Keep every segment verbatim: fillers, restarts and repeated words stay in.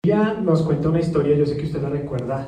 Biblia nos cuenta una historia, yo sé que usted la recuerda,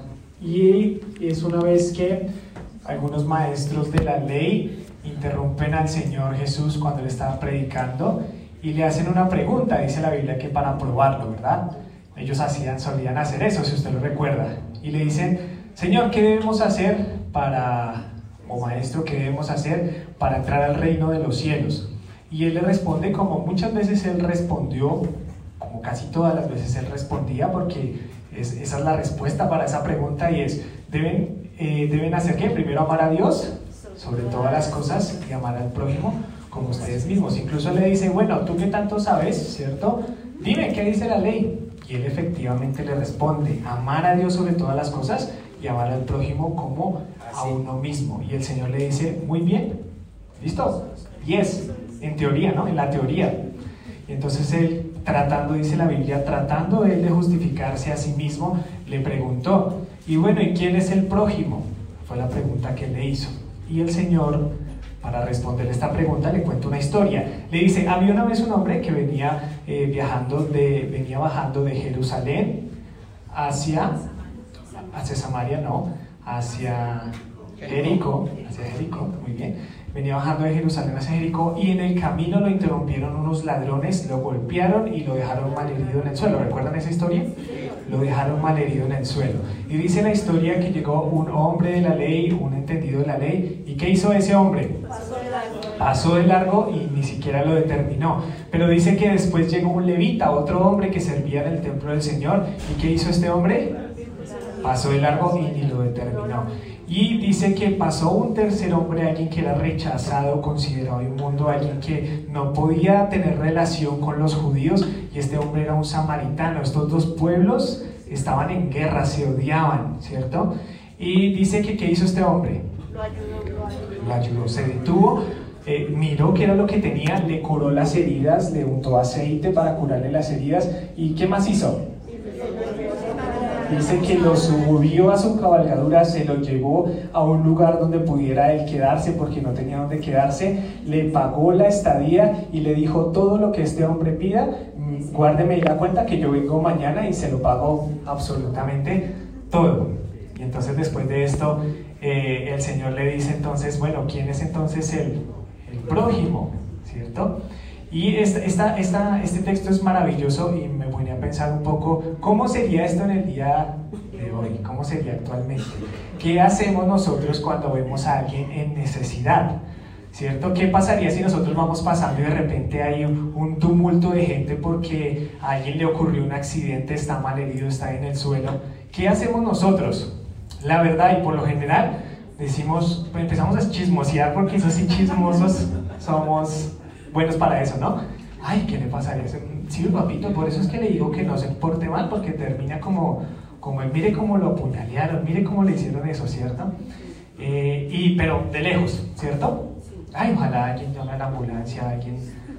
y es una vez que algunos maestros de la ley interrumpen al Señor Jesús cuando le estaba predicando y le hacen una pregunta. Dice la Biblia que para probarlo, ¿verdad? Ellos hacían, solían hacer eso, si usted lo recuerda, y le dicen: Señor, ¿qué debemos hacer para, o maestro, qué debemos hacer para entrar al reino de los cielos? Y él le responde como muchas veces él respondió, como casi todas las veces él respondía, porque es, esa es la respuesta para esa pregunta, y es: deben, eh, deben hacer ¿qué? Primero amar a Dios sobre todas las cosas y amar al prójimo como ustedes mismos. Incluso le dice: bueno, tú que tanto sabes, ¿cierto? Dime, ¿qué dice la ley? Y él efectivamente le responde: amar a Dios sobre todas las cosas y amar al prójimo como a uno mismo. Y el Señor le dice: muy bien, ¿listo? Yes, en teoría, ¿no? En la teoría. Y entonces él, tratando, dice la Biblia, tratando él de justificarse a sí mismo, le preguntó: y bueno, ¿y quién es el prójimo? Fue la pregunta que él le hizo. Y el Señor, para responderle esta pregunta, le cuenta una historia. Le dice: había una vez un hombre que venía eh, viajando de, venía bajando de Jerusalén hacia, hacia Samaria, no, hacia Jericó, hacia Jericó, muy bien. Venía bajando de Jerusalén hacia Jericó, y en el camino lo interrumpieron unos ladrones, lo golpearon y lo dejaron malherido en el suelo. ¿Recuerdan esa historia? Lo dejaron malherido en el suelo. Y dice la historia que llegó un hombre de la ley, un entendido de la ley, ¿y qué hizo ese hombre? Pasó de largo. Pasó de largo y ni siquiera lo determinó. Pero dice que después llegó un levita, otro hombre que servía en el templo del Señor, ¿y qué hizo este hombre? Pasó de largo y ni lo determinó. Y dice que pasó un tercer hombre, alguien que era rechazado, considerado inmundo, alguien que no podía tener relación con los judíos, y este hombre era un samaritano. Estos dos pueblos estaban en guerra, se odiaban, ¿cierto? Y dice que ¿qué hizo este hombre? Lo ayudó, lo ayudó. Lo ayudó, se detuvo, eh, miró qué era lo que tenía, le curó las heridas, le untó aceite para curarle las heridas, ¿y qué más hizo? Dice que lo subió a su cabalgadura, se lo llevó a un lugar donde pudiera él quedarse, porque no tenía donde quedarse, le pagó la estadía y le dijo: todo lo que este hombre pida, guárdeme la cuenta que yo vengo mañana, y se lo pagó absolutamente todo. Y entonces después de esto, eh, el Señor le dice entonces: bueno, ¿quién es entonces el, el prójimo? ¿Cierto? Y esta, esta, esta, este texto es maravilloso, y me ponía a pensar un poco cómo sería esto en el día de hoy, cómo sería actualmente. ¿Qué hacemos nosotros cuando vemos a alguien en necesidad? ¿Cierto? ¿Qué pasaría si nosotros vamos pasando y de repente hay un, un tumulto de gente porque a alguien le ocurrió un accidente, está mal herido, está en el suelo? ¿Qué hacemos nosotros? La verdad, y por lo general decimos, pues empezamos a chismosear, porque esos sí chismosos somos buenos para eso, ¿no? Ay, ¿qué le pasaría? Sí, papito, por eso es que le digo que no se porte mal, porque termina como, como mire cómo lo apuñalearon, mire cómo le hicieron eso, ¿cierto? Eh, y, pero de lejos, ¿cierto? Ay, ojalá alguien llame a la ambulancia, alguien...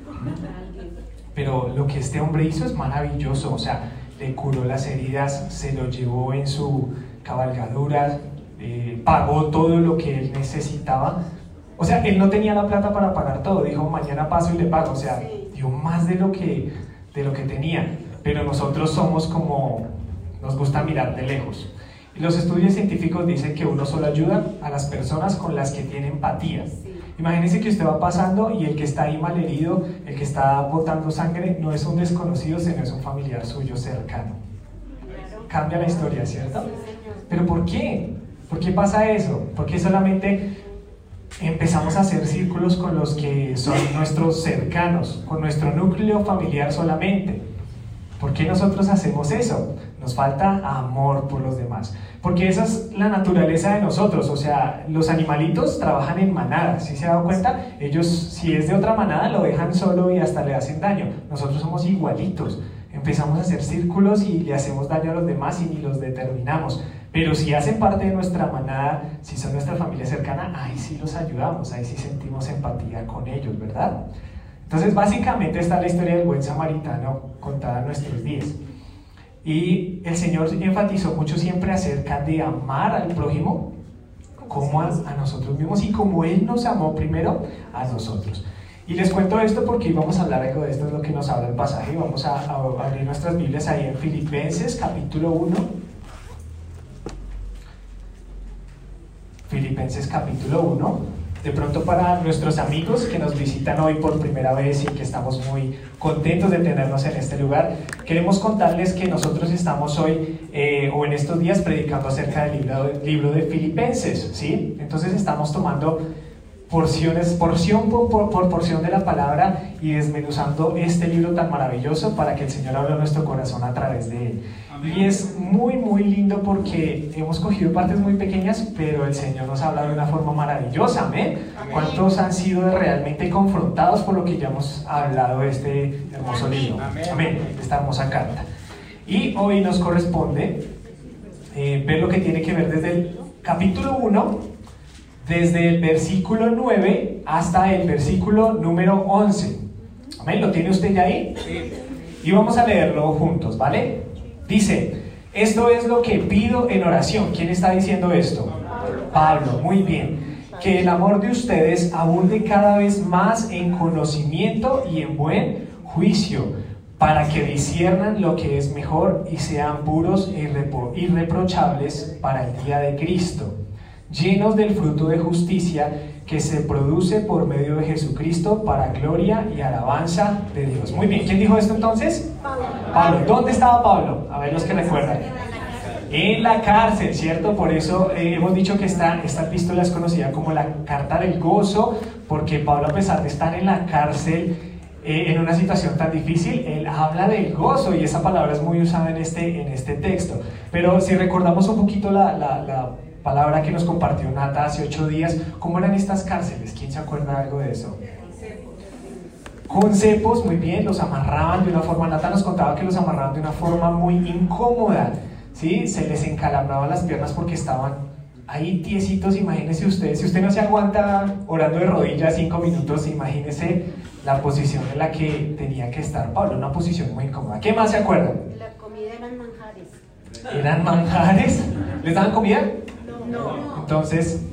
Pero lo que este hombre hizo es maravilloso, o sea, le curó las heridas, se lo llevó en su cabalgadura, eh, pagó todo lo que él necesitaba. O sea, él no tenía la plata para pagar todo, dijo: mañana paso y le pago. O sea, dio más de lo que, de lo que tenía. Pero nosotros somos como, nos gusta mirar de lejos. Y los estudios científicos dicen que uno solo ayuda a las personas con las que tiene empatía. Imagínense que usted va pasando y el que está ahí malherido, el que está botando sangre, no es un desconocido, sino es un familiar suyo cercano. Cambia la historia, ¿cierto? ¿Pero por qué? ¿Por qué pasa eso? ¿Por qué solamente empezamos a hacer círculos con los que son nuestros cercanos, con nuestro núcleo familiar solamente? ¿Por qué nosotros hacemos eso? Nos falta amor por los demás, porque esa es la naturaleza de nosotros. O sea, los animalitos trabajan en manada, ¿sí se ha dado cuenta? Ellos, si es de otra manada, lo dejan solo y hasta le hacen daño. Nosotros somos igualitos, empezamos a hacer círculos y le hacemos daño a los demás y ni los determinamos. Pero si hacen parte de nuestra manada, si son nuestra familia cercana, ahí sí los ayudamos, ahí sí sentimos empatía con ellos, ¿verdad? Entonces, básicamente está la historia del buen samaritano contada en nuestros días. Y el Señor enfatizó mucho siempre acerca de amar al prójimo como a, a nosotros mismos, y como Él nos amó primero a nosotros. Y les cuento esto porque hoy vamos a hablar algo de esto, es lo que nos habla el pasaje. Vamos a, a abrir nuestras Biblias ahí en Filipenses capítulo uno. Filipenses capítulo uno. De pronto, para nuestros amigos que nos visitan hoy por primera vez y que estamos muy contentos de tenernos en este lugar, queremos contarles que nosotros estamos hoy eh, o en estos días predicando acerca del libro, libro de Filipenses, ¿sí? Entonces estamos tomando porciones, porción por, por, por porción de la palabra y desmenuzando este libro tan maravilloso para que el Señor hable a nuestro corazón a través de él. Amén. Y es muy muy lindo porque hemos cogido partes muy pequeñas, pero el Señor nos habla de una forma maravillosa. Amén. Amén. ¿Cuántos han sido realmente confrontados por lo que ya hemos hablado de este hermoso Amén. libro? Amén. Amén, esta hermosa carta. Y hoy nos corresponde eh, ver lo que tiene que ver desde el capítulo uno, desde el versículo nueve hasta el versículo número once. Amén, ¿lo tiene usted ya ahí? Sí. Y vamos a leerlo juntos, ¿vale? Dice, esto es lo que pido en oración. ¿Quién está diciendo esto? Pablo. Pablo, muy bien. Que el amor de ustedes abunde cada vez más en conocimiento y en buen juicio, para que disciernan lo que es mejor y sean puros e irrepro- irreprochables para el día de Cristo, llenos del fruto de justicia que se produce por medio de Jesucristo para gloria y alabanza de Dios. Muy bien, ¿quién dijo esto entonces? Pablo. Pablo. ¿Dónde estaba Pablo? A ver los que recuerdan. En la cárcel, ¿cierto? Por eso eh, hemos dicho que esta, esta epístola es conocida como la carta del gozo, porque Pablo, a pesar de estar en la cárcel, eh, en una situación tan difícil, él habla del gozo, y esa palabra es muy usada en este, en este texto. Pero si recordamos un poquito la, la, la palabra que nos compartió Nata hace ocho días, ¿cómo eran estas cárceles? ¿Quién se acuerda algo de eso? Con cepos, muy bien, los amarraban de una forma, Nata nos contaba que los amarraban de una forma muy incómoda, ¿sí? Se les encalabraban las piernas porque estaban ahí tiesitos. Imagínese usted, si usted no se aguanta orando de rodillas cinco minutos, imagínese la posición en la que tenía que estar Pablo, una posición muy incómoda. ¿Qué más se acuerdan? La comida eran manjares. ¿Eran manjares? ¿Les daban comida? No. Entonces,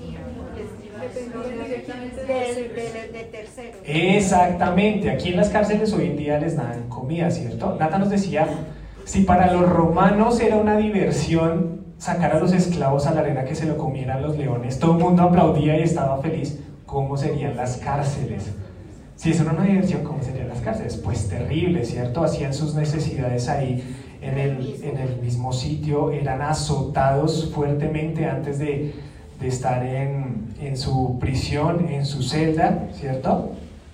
De, de, de tercero. exactamente, aquí en las cárceles hoy en día les dan comida, ¿cierto? Nata nos decía, si para los romanos era una diversión sacar a los esclavos a la arena que se lo comieran los leones, todo el mundo aplaudía y estaba feliz, ¿cómo serían las cárceles? Si eso no es una diversión, ¿cómo serían las cárceles? Pues terrible, ¿cierto? Hacían sus necesidades ahí en el, en el mismo sitio, eran azotados fuertemente antes de, de estar en, en su prisión, en su celda, ¿cierto?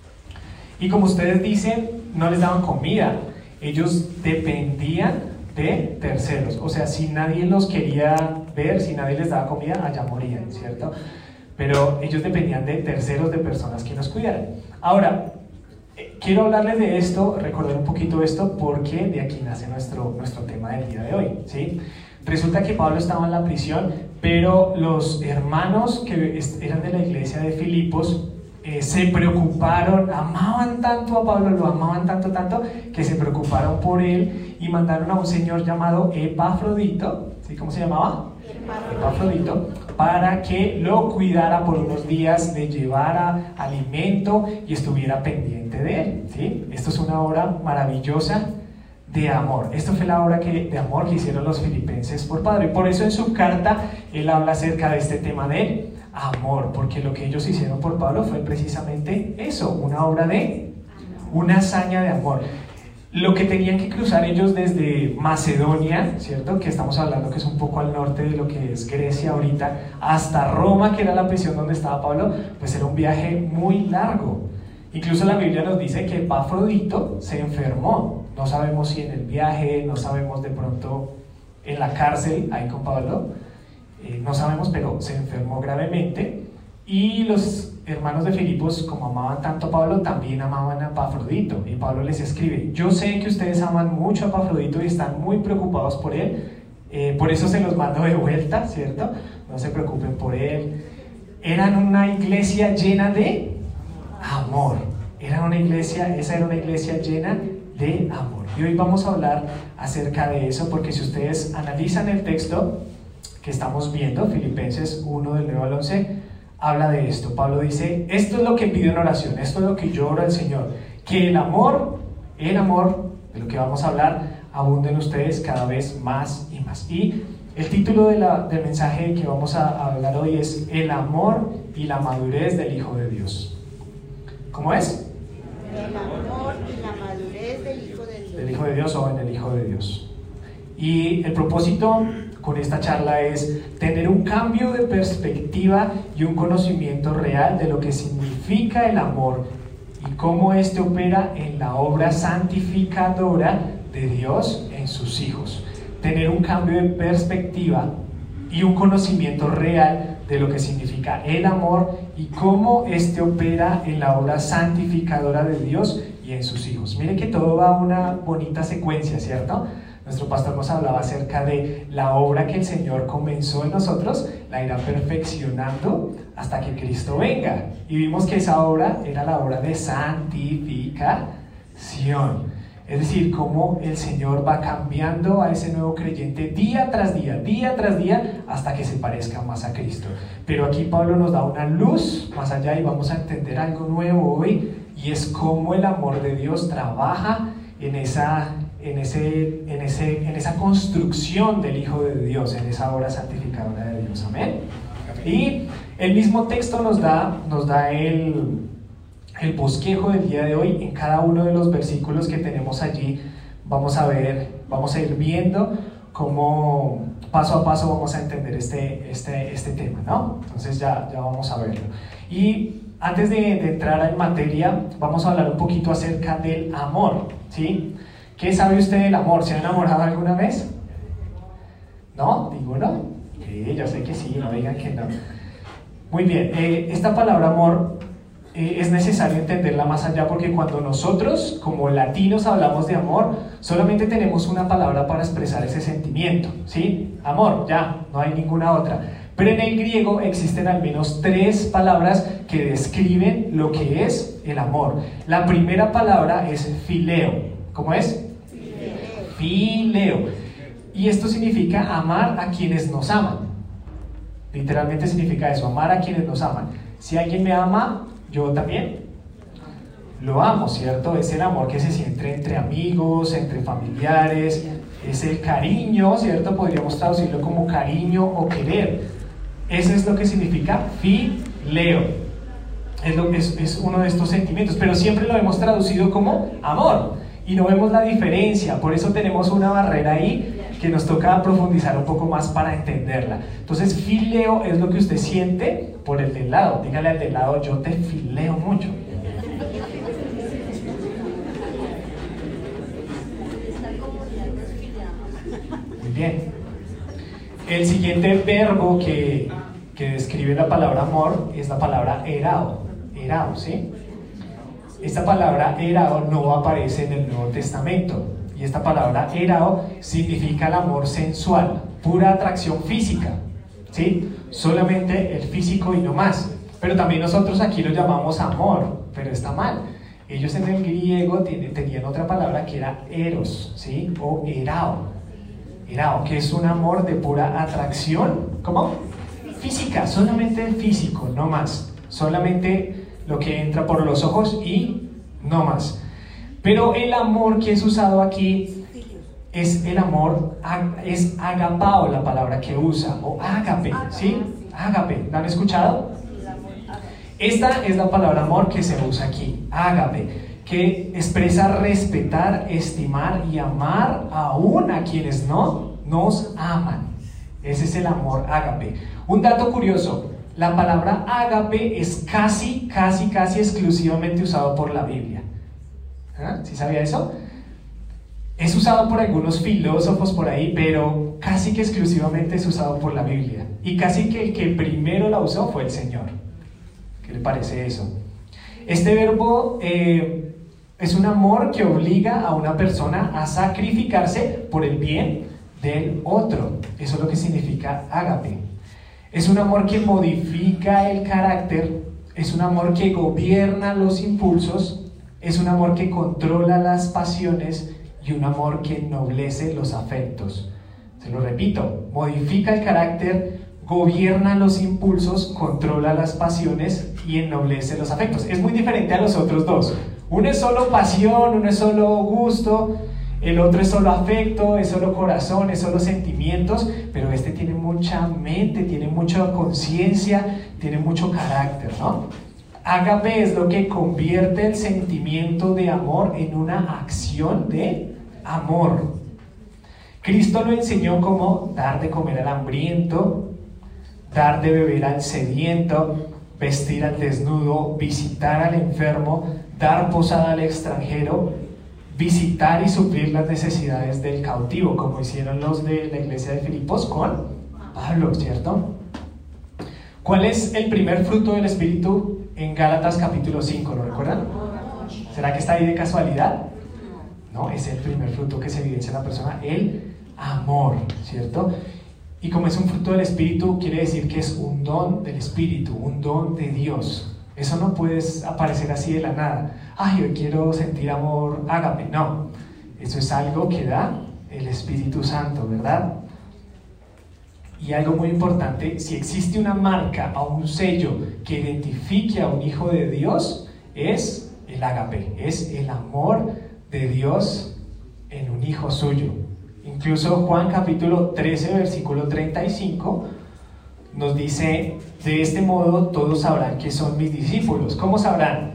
Y como ustedes dicen, no les daban comida, ellos dependían de terceros, o sea, si nadie los quería ver, si nadie les daba comida, allá morían, ¿cierto? Pero ellos dependían de terceros, de personas que los cuidaran. Ahora, eh, quiero hablarles de esto, recordar un poquito esto, porque de aquí nace nuestro, nuestro tema del día de hoy, ¿sí? Resulta que Pablo estaba en la prisión, pero los hermanos que eran de la iglesia de Filipos eh, se preocuparon, amaban tanto a Pablo, lo amaban tanto, tanto, que se preocuparon por él y mandaron a un señor llamado Epafrodito, ¿sí? ¿Cómo se llamaba? Epafrodito, para que lo cuidara por unos días, le llevara alimento y estuviera pendiente de él, ¿sí? Esto es una obra maravillosa de amor. Esto fue la obra que, de amor que hicieron los filipenses por Pablo, y por eso en su carta él habla acerca de este tema de amor, porque lo que ellos hicieron por Pablo fue precisamente eso, una obra de, una hazaña de amor. Lo que tenían que cruzar ellos desde Macedonia, ¿cierto? Que estamos hablando que es un poco al norte de lo que es Grecia ahorita, hasta Roma, que era la prisión donde estaba Pablo, pues era un viaje muy largo. Incluso la Biblia nos dice que Epafrodito se enfermó. No sabemos si en el viaje, no sabemos de pronto en la cárcel, ahí con Pablo, eh, no sabemos, pero se enfermó gravemente. Y los hermanos de Filipos, como amaban tanto a Pablo, también amaban a Epafrodito. Y Pablo les escribe, yo sé que ustedes aman mucho a Epafrodito y están muy preocupados por él, eh, por eso se los mando de vuelta, ¿cierto? No se preocupen por él. Eran una iglesia llena de amor. Eran una iglesia, esa era una iglesia llena de amor. Y hoy vamos a hablar acerca de eso, porque si ustedes analizan el texto que estamos viendo, Filipenses uno del nueve al once, habla de esto. Pablo dice, esto es lo que pido en oración, esto es lo que yo oro al Señor, que el amor, el amor, de lo que vamos a hablar, abunde en ustedes cada vez más y más. Y el título de la, del mensaje que vamos a, a hablar hoy es el amor y la madurez del Hijo de Dios. ¿Cómo es? El amor y la madurez del Hijo de Dios. Del Hijo de Dios o en el Hijo de Dios. Y el propósito con esta charla es tener un cambio de perspectiva y un conocimiento real de lo que significa el amor y cómo éste opera en la obra santificadora de Dios en sus hijos. Tener un cambio de perspectiva y un conocimiento real de lo que significa el amor y cómo éste opera en la obra santificadora de Dios y en sus hijos. Mire que todo va a una bonita secuencia, ¿cierto? Nuestro pastor nos hablaba acerca de la obra que el Señor comenzó en nosotros, la irá perfeccionando hasta que Cristo venga. Y vimos que esa obra era la obra de santificación. Es decir, cómo el Señor va cambiando a ese nuevo creyente día tras día, día tras día, hasta que se parezca más a Cristo. Pero aquí Pablo nos da una luz más allá y vamos a entender algo nuevo hoy, y es cómo el amor de Dios trabaja en esa, en ese, en ese, en esa construcción del Hijo de Dios, en esa obra santificadora de Dios. Amén. Y el mismo texto nos da, nos da el... el bosquejo del día de hoy. En cada uno de los versículos que tenemos allí vamos a ver, vamos a ir viendo cómo paso a paso vamos a entender este, este, este tema, ¿no? Entonces ya, ya vamos a verlo. Y antes de, de entrar en materia, vamos a hablar un poquito acerca del amor, ¿sí? ¿Qué sabe usted del amor? ¿Se ha enamorado alguna vez? ¿No? ¿Ninguno? Sí, yo sé que sí, no digan que no. Muy bien, eh, esta palabra amor es necesario entenderla más allá, porque cuando nosotros como latinos hablamos de amor, solamente tenemos una palabra para expresar ese sentimiento, ¿sí? Amor, ya, no hay ninguna otra. Pero en el griego existen al menos tres palabras que describen lo que es el amor. La primera palabra es fileo. ¿Cómo es? Fileo. Fileo. Y esto significa amar a quienes nos aman. Literalmente significa eso, amar a quienes nos aman. Si alguien me ama, yo también lo amo, ¿cierto? Es el amor que se siente entre amigos, entre familiares, es el cariño, ¿cierto? Podríamos traducirlo como cariño o querer. Eso es lo que significa fileo. Es, lo, es, es uno de estos sentimientos, pero siempre lo hemos traducido como amor y no vemos la diferencia. Por eso tenemos una barrera ahí que nos toca profundizar un poco más para entenderla. Entonces, fileo es lo que usted siente por el del lado. Dígale al del lado, yo te fileo mucho. Muy bien. El siguiente verbo que, que describe la palabra amor es la palabra erao. Erao, ¿sí? Esta palabra erao no aparece en el Nuevo Testamento. Y esta palabra erao significa el amor sensual, pura atracción física, ¿sí? Solamente el físico y no más. Pero también nosotros aquí lo llamamos amor, pero está mal. Ellos en el griego tienen, tenían otra palabra que era eros, ¿sí? O erao. Erao, que es un amor de pura atracción, ¿cómo? Física, solamente el físico, no más. Solamente lo que entra por los ojos y no más. Pero el amor que es usado aquí es el amor, es agapao la palabra que usa, o ágape, ¿sí? Ágape, ¿la han escuchado? Esta es la palabra amor que se usa aquí, ágape, que expresa respetar, estimar y amar aún a quienes no nos aman. Ese es el amor ágape. Un dato curioso, la palabra ágape es casi, casi, casi exclusivamente usado por la Biblia. ¿Ah? ¿Sí sabía eso? Es usado por algunos filósofos por ahí, pero casi que exclusivamente es usado por la Biblia. Y casi que el que primero la usó fue el Señor. ¿Qué le parece eso? Este verbo eh, es un amor que obliga a una persona a sacrificarse por el bien del otro. Eso es lo que significa ágape. Es un amor que modifica el carácter, es un amor que gobierna los impulsos, es un amor que controla las pasiones y un amor que ennoblece los afectos. Se lo repito, modifica el carácter, gobierna los impulsos, controla las pasiones y ennoblece los afectos. Es muy diferente a los otros dos. Uno es solo pasión, uno es solo gusto, el otro es solo afecto, es solo corazón, es solo sentimientos, pero este tiene mucha mente, tiene mucha conciencia, tiene mucho carácter, ¿no? Ágape es lo que convierte el sentimiento de amor en una acción de amor. Cristo lo enseñó como dar de comer al hambriento, dar de beber al sediento, vestir al desnudo, visitar al enfermo, dar posada al extranjero, visitar y suplir las necesidades del cautivo, como hicieron los de la iglesia de Filipos con Pablo, ¿cierto? ¿Cuál es el primer fruto del Espíritu en Gálatas capítulo cinco? ¿Lo recuerdan? ¿Será que está ahí de casualidad? No, es el primer fruto que se evidencia en la persona, el amor, ¿cierto? Y como es un fruto del Espíritu, quiere decir que es un don del Espíritu, un don de Dios. Eso no puede aparecer así de la nada. Ay, yo quiero sentir amor, ágape. No, eso es algo que da el Espíritu Santo, ¿verdad? Y algo muy importante, si existe una marca o un sello que identifique a un hijo de Dios, es el ágape, es el amor de Dios en un hijo suyo. Incluso Juan capítulo trece, versículo treinta y cinco, nos dice: de este modo todos sabrán que son mis discípulos. ¿Cómo sabrán?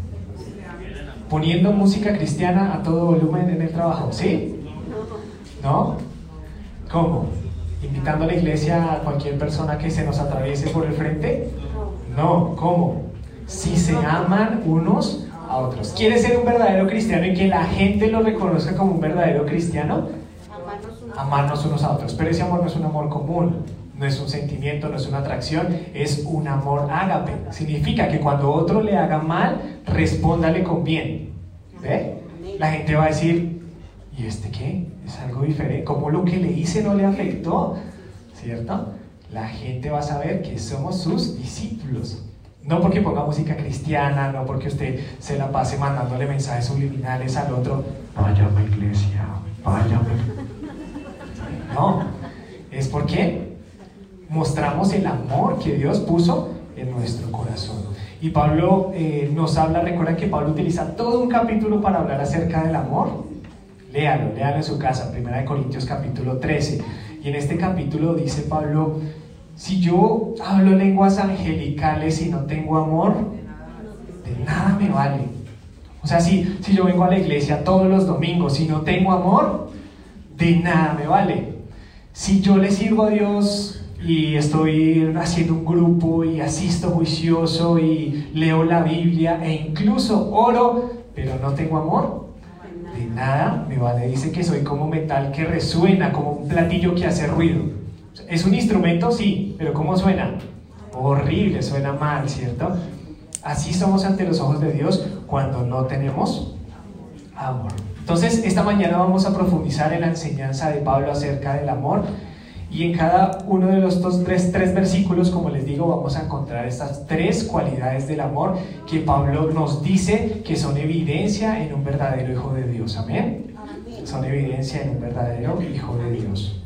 Poniendo música cristiana a todo volumen en el trabajo, ¿sí? ¿No? ¿Cómo? ¿Invitando a la iglesia a cualquier persona que se nos atraviese por el frente? No, ¿cómo? Si se aman unos a otros. ¿Quieres ser un verdadero cristiano y que la gente lo reconozca como un verdadero cristiano? Amarnos unos a otros. Pero ese amor no es un amor común, no es un sentimiento, no es una atracción, es un amor ágape. Significa que cuando otro le haga mal, respóndale con bien. ¿Ve? La gente va a decir: ¿y este qué? Es algo diferente. ¿Cómo lo que le hice no le afectó? ¿Cierto? La gente va a saber que somos sus discípulos. No porque ponga música cristiana, no porque usted se la pase mandándole mensajes subliminales al otro: vaya a la iglesia, vaya. No, es porque mostramos el amor que Dios puso en nuestro corazón. Y Pablo eh, nos habla, recuerdan que Pablo utiliza todo un capítulo para hablar acerca del amor. Léalo, léalo en su casa, primera de Corintios capítulo trece. Y en este capítulo dice Pablo: si yo hablo lenguas angelicales y no tengo amor, de nada me vale. O sea, si, si yo vengo a la iglesia todos los domingos y no tengo amor, de nada me vale. Si yo le sirvo a Dios y estoy haciendo un grupo y asisto juicioso y leo la Biblia e incluso oro, pero no tengo amor, de nada me vale. Dice que soy como metal que resuena, como un platillo que hace ruido. ¿Es un instrumento? Sí, pero ¿cómo suena? Horrible, suena mal, ¿cierto? Así somos ante los ojos de Dios cuando no tenemos amor. Entonces, esta mañana vamos a profundizar en la enseñanza de Pablo acerca del amor, y en cada uno de los dos, tres, tres versículos, como les digo, vamos a encontrar estas tres cualidades del amor que Pablo nos dice que son evidencia en un verdadero hijo de Dios. ¿Amén? Son evidencia en un verdadero hijo de Dios.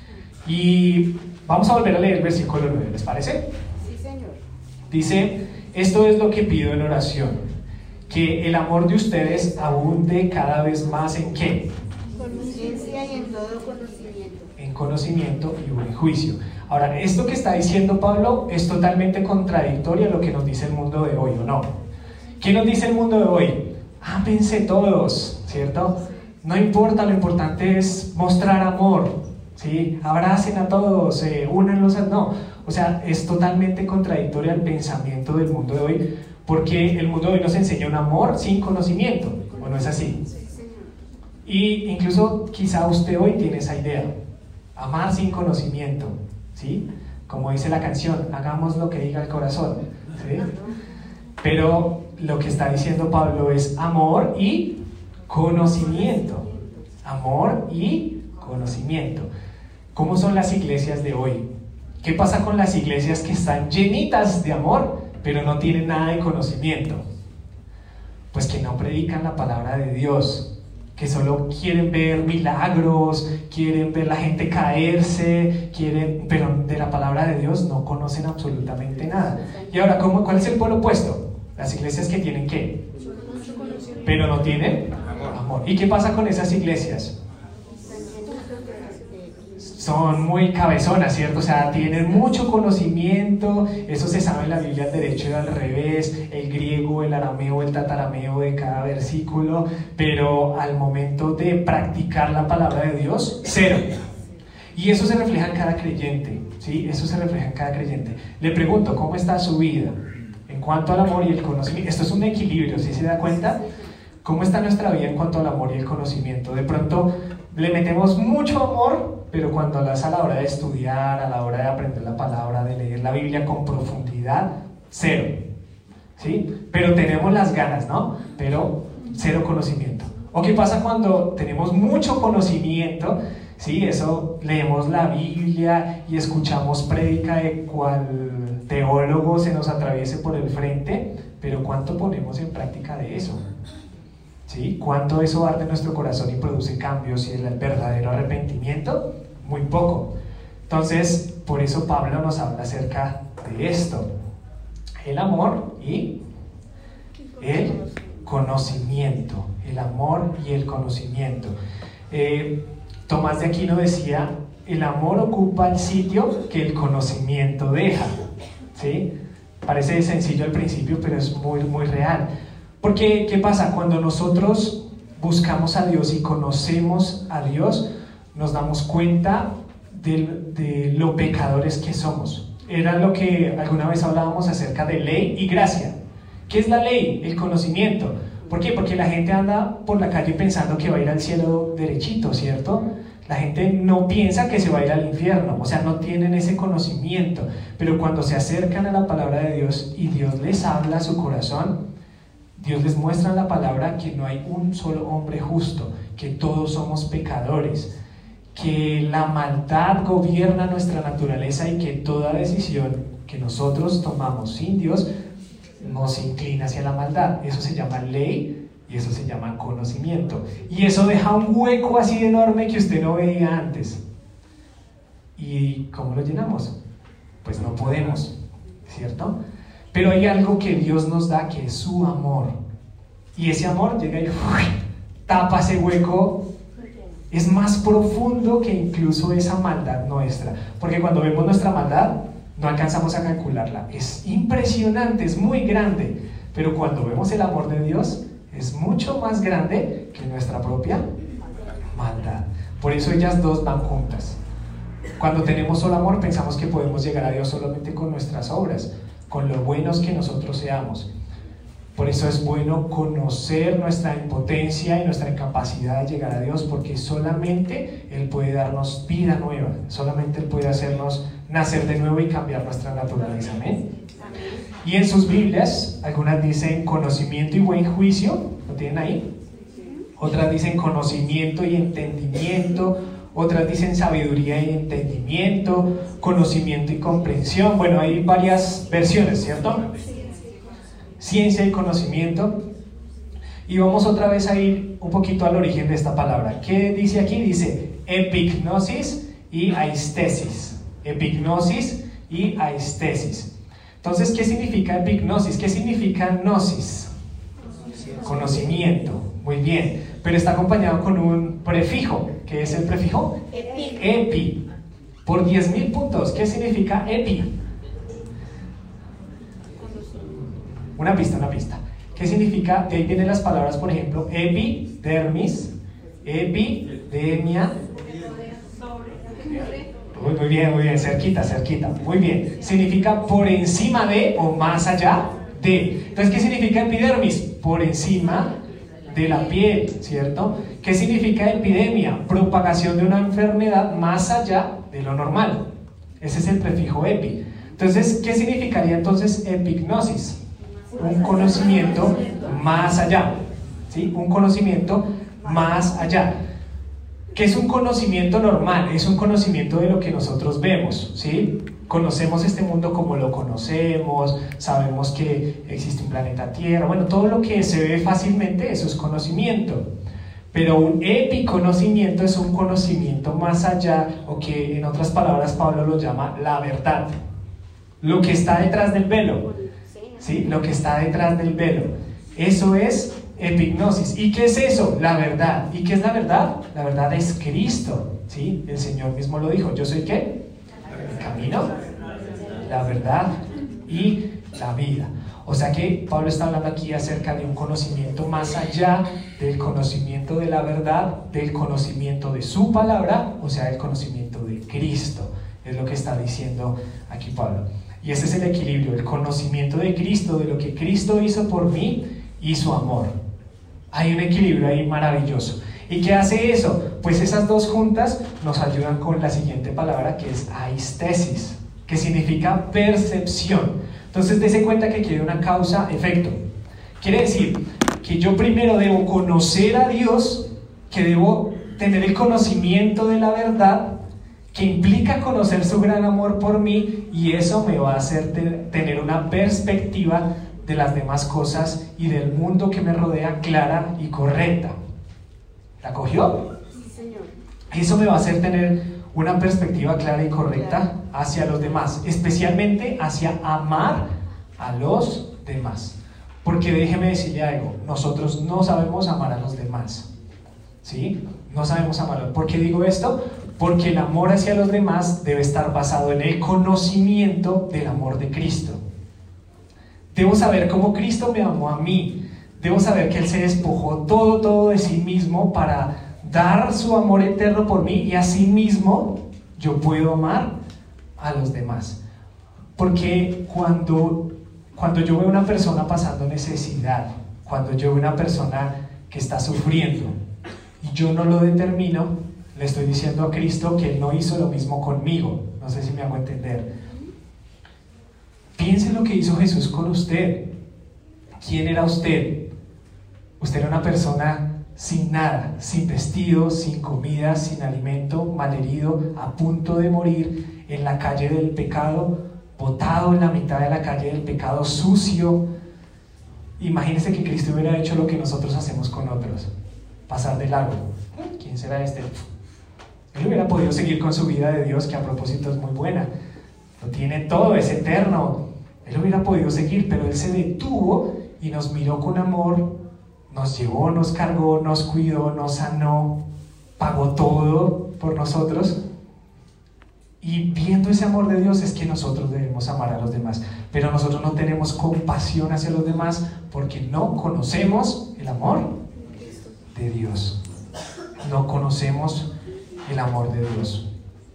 Y vamos a volver a leer el versículo nueve, ¿les parece? Sí, Señor. Dice: esto es lo que pido en oración, que el amor de ustedes abunde cada vez más ¿en qué? Conciencia y en todo conocimiento. En conocimiento y buen juicio. Ahora, esto que está diciendo Pablo es totalmente contradictorio a lo que nos dice el mundo de hoy, ¿o no? ¿Qué nos dice el mundo de hoy? Ámense todos, ¿cierto? No importa, lo importante es mostrar amor, ¿sí? Abracen a todos, eh, únanlos a... No, o sea, es totalmente contradictorio al pensamiento del mundo de hoy, porque el mundo de hoy nos enseña un amor sin conocimiento, ¿o no es así? Y incluso quizá usted hoy tiene esa idea: amar sin conocimiento, ¿sí? Como dice la canción, hagamos lo que diga el corazón, ¿sí? Pero lo que está diciendo Pablo es amor y conocimiento. Amor y conocimiento. ¿Cómo son las iglesias de hoy? ¿Qué pasa con las iglesias que están llenitas de amor, pero no tienen nada de conocimiento? Pues que no predican la palabra de Dios, que solo quieren ver milagros, quieren ver la gente caerse, quieren, pero de la palabra de Dios no conocen absolutamente nada. Y ahora, ¿cómo, ¿cuál es el polo opuesto? Las iglesias que tienen ¿qué? Pero no tienen amor. ¿Y qué pasa con esas iglesias? Son muy cabezonas, ¿cierto? O sea, tienen mucho conocimiento, eso se sabe en la Biblia al derecho y al revés, el griego, el arameo, el tatarameo de cada versículo, pero al momento de practicar la palabra de Dios, cero. Y eso se refleja en cada creyente, ¿sí? Eso se refleja en cada creyente. Le pregunto, ¿cómo está su vida en cuanto al amor y el conocimiento? Esto es un equilibrio, ¿sí se da cuenta? ¿Cómo está nuestra vida en cuanto al amor y el conocimiento? De pronto le metemos mucho amor, pero cuando es a la hora de estudiar, a la hora de aprender la palabra, de leer la Biblia con profundidad, cero, ¿sí? Pero tenemos las ganas, ¿no? Pero cero conocimiento. ¿O qué pasa cuando tenemos mucho conocimiento? Sí, eso, leemos la Biblia y escuchamos prédica de cual teólogo se nos atraviese por el frente, pero ¿cuánto ponemos en práctica de eso? ¿Sí? ¿Cuánto eso arde en nuestro corazón y produce cambios y el verdadero arrepentimiento? Muy poco. Entonces, por eso Pablo nos habla acerca de esto: el amor y el conocimiento. El amor y el conocimiento. Eh, Tomás de Aquino decía: el amor ocupa el sitio que el conocimiento deja. ¿Sí? Parece sencillo al principio, pero es muy, muy real. Porque, ¿qué pasa? Cuando nosotros buscamos a Dios y conocemos a Dios, nos damos cuenta de, de lo pecadores que somos. Era lo que alguna vez hablábamos acerca de ley y gracia. ¿Qué es la ley? El conocimiento. ¿Por qué? Porque la gente anda por la calle pensando que va a ir al cielo derechito, ¿cierto? La gente no piensa que se va a ir al infierno, o sea, no tienen ese conocimiento. Pero cuando se acercan a la palabra de Dios y Dios les habla a su corazón, Dios les muestra en la palabra que no hay un solo hombre justo, que todos somos pecadores, que la maldad gobierna nuestra naturaleza y que toda decisión que nosotros tomamos sin Dios nos inclina hacia la maldad. Eso se llama ley y eso se llama conocimiento. Y eso deja un hueco así enorme que usted no veía antes. ¿Y cómo lo llenamos? Pues no podemos, ¿cierto? Pero hay algo que Dios nos da, que es su amor. Y ese amor llega y ¡uy!, tapa ese hueco. Es más profundo que incluso esa maldad nuestra. Porque cuando vemos nuestra maldad, no alcanzamos a calcularla. Es impresionante, es muy grande. Pero cuando vemos el amor de Dios, es mucho más grande que nuestra propia maldad. Por eso ellas dos van juntas. Cuando tenemos solo amor, pensamos que podemos llegar a Dios solamente con nuestras obras, con lo buenos que nosotros seamos. Por eso es bueno conocer nuestra impotencia y nuestra incapacidad de llegar a Dios, porque solamente Él puede darnos vida nueva, solamente Él puede hacernos nacer de nuevo y cambiar nuestra naturaleza. Amén. Y en sus Biblias, algunas dicen conocimiento y buen juicio, ¿lo tienen ahí? Otras dicen conocimiento y entendimiento, otras dicen sabiduría y entendimiento, conocimiento y comprensión. Bueno, hay varias versiones, ¿cierto? Ciencia y conocimiento. Y vamos otra vez a ir un poquito al origen de esta palabra. ¿Qué dice aquí? Dice epignosis y aistesis. Epignosis y aistesis. Entonces, ¿qué significa epignosis? ¿Qué significa gnosis? Conocimiento. Muy bien. Pero está acompañado con un prefijo. ¿Qué es el prefijo? Epi. Epi. Por diez mil puntos. ¿Qué significa epi? Una pista, una pista. ¿Qué significa? De ahí vienen las palabras, por ejemplo, epidermis, epidemia. Muy, muy bien, muy bien, cerquita, cerquita. Muy bien. Significa por encima de o más allá de. Entonces, ¿qué significa epidermis? Por encima de la piel, ¿cierto? ¿Qué significa epidemia? Propagación de una enfermedad más allá de lo normal. Ese es el prefijo epi. Entonces, ¿qué significaría entonces epignosis? Un conocimiento más allá, ¿sí? Un conocimiento más allá. ¿Qué es un conocimiento normal? Es un conocimiento de lo que nosotros vemos, ¿sí? Conocemos este mundo como lo conocemos, sabemos que existe un planeta Tierra, bueno, todo lo que se ve fácilmente, eso es conocimiento. Pero un epiconocimiento es un conocimiento más allá, o que en otras palabras Pablo lo llama la verdad. Lo que está detrás del velo, ¿sí? Lo que está detrás del velo. Eso es epignosis. ¿Y qué es eso? La verdad. ¿Y qué es la verdad? La verdad es Cristo, ¿sí? El Señor mismo lo dijo. ¿Yo soy qué? El camino, la verdad y la vida. O sea que Pablo está hablando aquí acerca de un conocimiento más allá del conocimiento de la verdad, del conocimiento de su palabra, o sea, el conocimiento de Cristo. Es lo que está diciendo aquí Pablo. Y ese es el equilibrio, el conocimiento de Cristo, de lo que Cristo hizo por mí y su amor. Hay un equilibrio ahí maravilloso. ¿Y qué hace eso? Pues esas dos juntas nos ayudan con la siguiente palabra, que es aistesis, que significa percepción. Entonces, dése cuenta que quiere una causa-efecto. Quiere decir que yo primero debo conocer a Dios, que debo tener el conocimiento de la verdad, que implica conocer su gran amor por mí, y eso me va a hacer te- tener una perspectiva de las demás cosas y del mundo que me rodea clara y correcta. ¿La cogió? Sí, señor. Eso me va a hacer tener una perspectiva clara y correcta hacia los demás, especialmente hacia amar a los demás. Porque déjeme decirle algo, nosotros no sabemos amar a los demás, ¿sí? No sabemos amarlos. ¿Por qué digo esto? Porque el amor hacia los demás debe estar basado en el conocimiento del amor de Cristo. Debo saber cómo Cristo me amó a mí. Debo saber que Él se despojó todo, todo de sí mismo para dar su amor eterno por mí, y así mismo yo puedo amar a los demás. Porque cuando, cuando yo veo una persona pasando necesidad, cuando yo veo una persona que está sufriendo y yo no lo determino, le estoy diciendo a Cristo que Él no hizo lo mismo conmigo. No sé si me hago entender. Piense lo que hizo Jesús con usted. ¿Quién era usted? Usted era una persona sin nada, sin vestido, sin comida, sin alimento, malherido, a punto de morir, en la calle del pecado, botado en la mitad de la calle del pecado, sucio. Imagínese que Cristo hubiera hecho lo que nosotros hacemos con otros, pasar de largo. ¿Quién será este? Él hubiera podido seguir con su vida de Dios, que a propósito es muy buena, lo tiene todo, es eterno. Él hubiera podido seguir, pero Él se detuvo y nos miró con amor, nos llevó, nos cargó, nos cuidó, nos sanó, pagó todo por nosotros. Y viendo ese amor de Dios es que nosotros debemos amar a los demás. Pero nosotros no tenemos compasión hacia los demás porque no conocemos el amor de Dios. No conocemos el amor de Dios.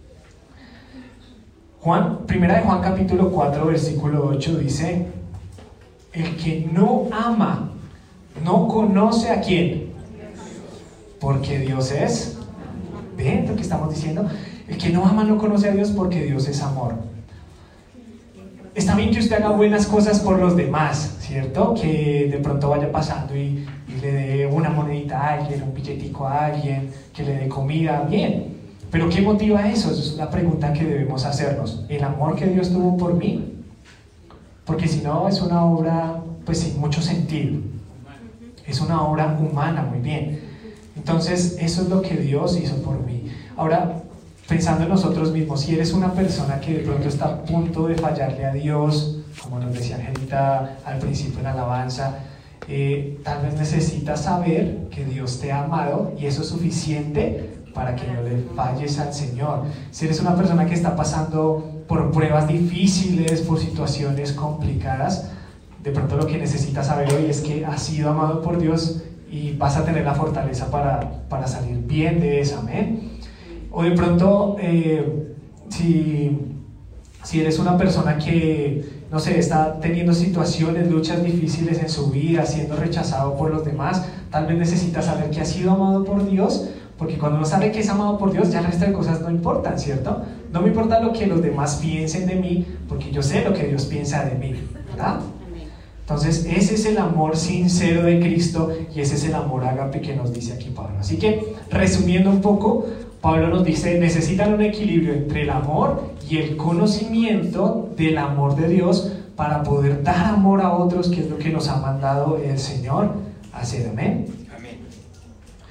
Juan, primera de Juan capítulo cuatro versículo ocho dice: el que no ama no conoce a quién, porque Dios es. ¿Ven lo que estamos diciendo? El que no ama no conoce a Dios, porque Dios es amor. Está bien que usted haga buenas cosas por los demás, ¿cierto? Que de pronto vaya pasando y, y le dé una monedita a alguien, un billetico a alguien, que le dé comida, bien. Pero ¿qué motiva eso? Esa es la pregunta que debemos hacernos. ¿El amor que Dios tuvo por mí? Porque si no, es una obra pues sin mucho sentido. Es una obra humana, muy bien. Entonces, eso es lo que Dios hizo por mí. Ahora, pensando en nosotros mismos, si eres una persona que de pronto está a punto de fallarle a Dios, como nos decía Angelita al principio en la alabanza, eh, tal vez necesitas saber que Dios te ha amado, y eso es suficiente para que no le falles al Señor. Si eres una persona que está pasando por pruebas difíciles, por situaciones complicadas, de pronto lo que necesitas saber hoy es que has sido amado por Dios y vas a tener la fortaleza para, para salir bien de eso, amén. O de pronto, eh, si, si eres una persona que, no sé, está teniendo situaciones, luchas difíciles en su vida, siendo rechazado por los demás, tal vez necesitas saber que has sido amado por Dios, porque cuando uno sabe que es amado por Dios, ya el resto de cosas no importan, ¿cierto? No me importa lo que los demás piensen de mí, porque yo sé lo que Dios piensa de mí, ¿verdad? Entonces, ese es el amor sincero de Cristo, y ese es el amor ágape que nos dice aquí Pablo. Así que, resumiendo un poco, Pablo nos dice: necesitan un equilibrio entre el amor y el conocimiento del amor de Dios para poder dar amor a otros, que es lo que nos ha mandado el Señor a hacer. Amén. Amén.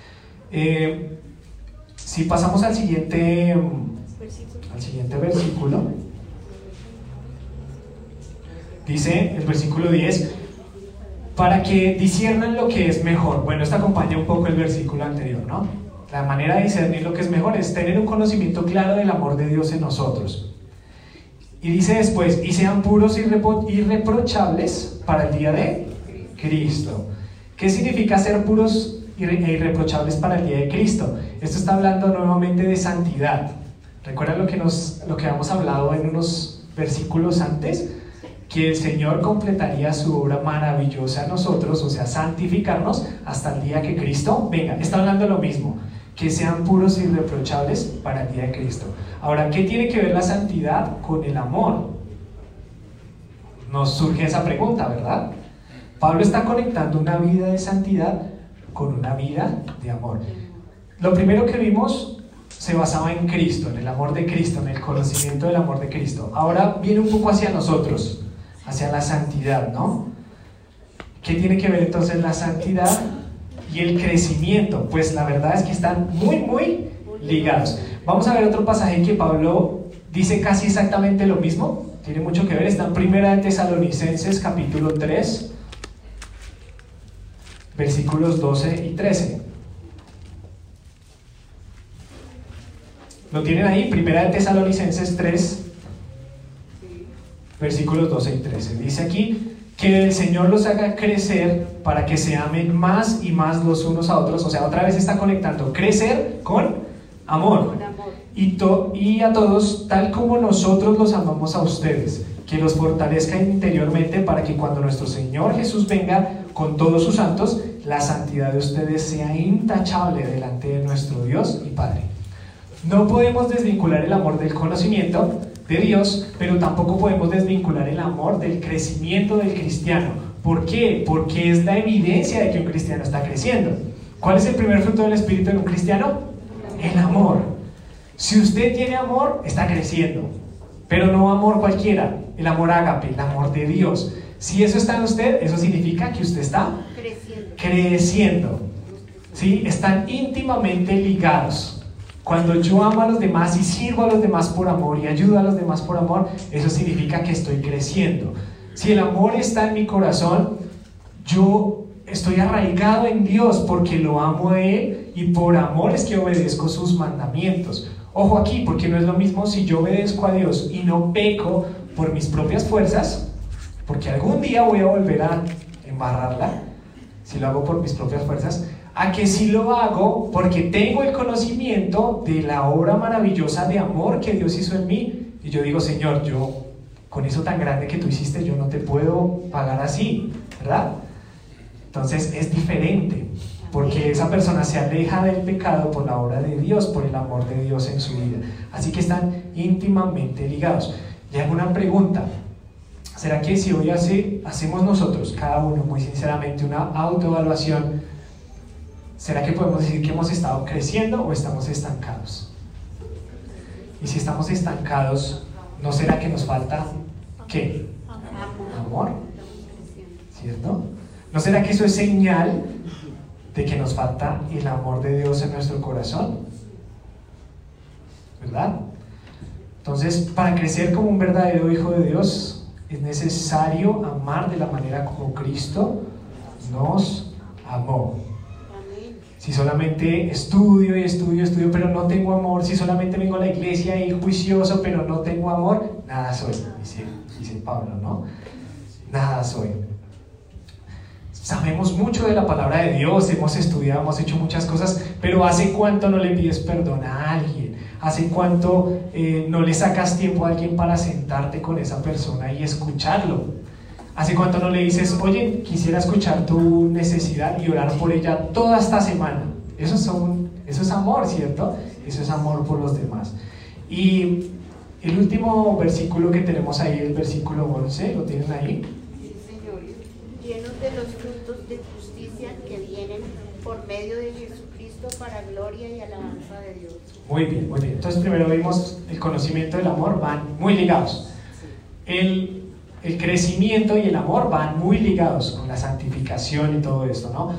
Eh, si pasamos al siguiente, al siguiente versículo, dice el versículo diez, para que disciernan lo que es mejor. Bueno, esto acompaña un poco el versículo anterior, ¿no? La manera de discernir lo que es mejor es tener un conocimiento claro del amor de Dios en nosotros. Y dice después, y sean puros y irrepro- irreprochables para el día de Cristo. ¿Qué significa ser puros e irreprochables para el día de Cristo? Esto está hablando nuevamente de santidad. ¿Recuerdan lo que, nos, lo que hemos hablado en unos versículos antes? Que el Señor completaría su obra maravillosa en nosotros, o sea, santificarnos hasta el día que Cristo venga. Está hablando de lo mismo, que sean puros e irreprochables para el día de Cristo. Ahora, ¿qué tiene que ver la santidad con el amor? Nos surge esa pregunta, ¿verdad? Pablo está conectando una vida de santidad con una vida de amor. Lo primero que vimos se basaba en Cristo, en el amor de Cristo, en el conocimiento del amor de Cristo. Ahora viene un poco hacia nosotros, hacia la santidad, ¿no? ¿Qué tiene que ver entonces la santidad y el crecimiento? Pues la verdad es que están muy, muy ligados. Vamos a ver otro pasaje que Pablo dice casi exactamente lo mismo. Tiene mucho que ver, está en Primera de Tesalonicenses capítulo tres, versículos doce y trece. ¿Lo tienen ahí? Primera de Tesalonicenses tres, versículos doce y trece. Dice aquí que el Señor los haga crecer para que se amen más y más los unos a otros. O sea, otra vez está conectando crecer con amor. Con amor. Y, to, y a todos, tal como nosotros los amamos a ustedes, que los fortalezca interiormente para que cuando nuestro Señor Jesús venga con todos sus santos, la santidad de ustedes sea intachable delante de nuestro Dios y Padre. No podemos desvincular el amor del conocimiento de Dios, pero tampoco podemos desvincular el amor del crecimiento del cristiano. ¿Por qué? Porque es la evidencia de que un cristiano está creciendo. ¿Cuál es el primer fruto del Espíritu en un cristiano? El amor. Si usted tiene amor, está creciendo, pero no amor cualquiera, el amor ágape, el amor de Dios. Si eso está en usted, eso significa que usted está creciendo. creciendo. ¿Sí? Están íntimamente ligados. Cuando yo amo a los demás y sirvo a los demás por amor y ayudo a los demás por amor, eso significa que estoy creciendo. Si el amor está en mi corazón, yo estoy arraigado en Dios porque lo amo a Él y por amor es que obedezco sus mandamientos. Ojo aquí, porque no es lo mismo si yo obedezco a Dios y no peco por mis propias fuerzas, porque algún día voy a volver a embarrarla, si lo hago por mis propias fuerzas, a que si lo hago porque tengo el conocimiento de la obra maravillosa de amor que Dios hizo en mí, y yo digo, Señor, yo con eso tan grande que tú hiciste, yo no te puedo pagar así, ¿verdad? Entonces es diferente, porque esa persona se aleja del pecado por la obra de Dios, por el amor de Dios en su vida. Así que están íntimamente ligados. Le hago una pregunta. ¿Será que si hoy hace, hacemos nosotros, cada uno, muy sinceramente, una autoevaluación, ¿será que podemos decir que hemos estado creciendo o estamos estancados? Y si estamos estancados, ¿no será que nos falta qué? Amor. ¿Cierto? ¿No será que eso es señal de que nos falta el amor de Dios en nuestro corazón? ¿Verdad? Entonces, para crecer como un verdadero hijo de Dios, es necesario amar de la manera como Cristo nos amó. Si solamente estudio y estudio y estudio, pero no tengo amor, si solamente vengo a la iglesia y juicioso, pero no tengo amor, nada soy, dice, dice Pablo, ¿no? Nada soy. Sabemos mucho de la palabra de Dios, hemos estudiado, hemos hecho muchas cosas, pero ¿hace cuánto no le pides perdón a alguien? ¿Hace cuánto eh, no le sacas tiempo a alguien para sentarte con esa persona y escucharlo? ¿Hace cuánto no le dices, oye, quisiera escuchar tu necesidad y orar por ella toda esta semana? Eso es, un, eso es amor, ¿cierto? Eso es amor por los demás. Y el último versículo que tenemos ahí, el versículo once, ¿lo tienen ahí? Sí, Señor. Llenos de los frutos de justicia que vienen por medio de Jesucristo para gloria y alabanza de Dios. Muy bien, muy bien. Entonces primero vimos el conocimiento del amor, van muy ligados. El... El crecimiento y el amor van muy ligados con la santificación y todo esto, ¿no?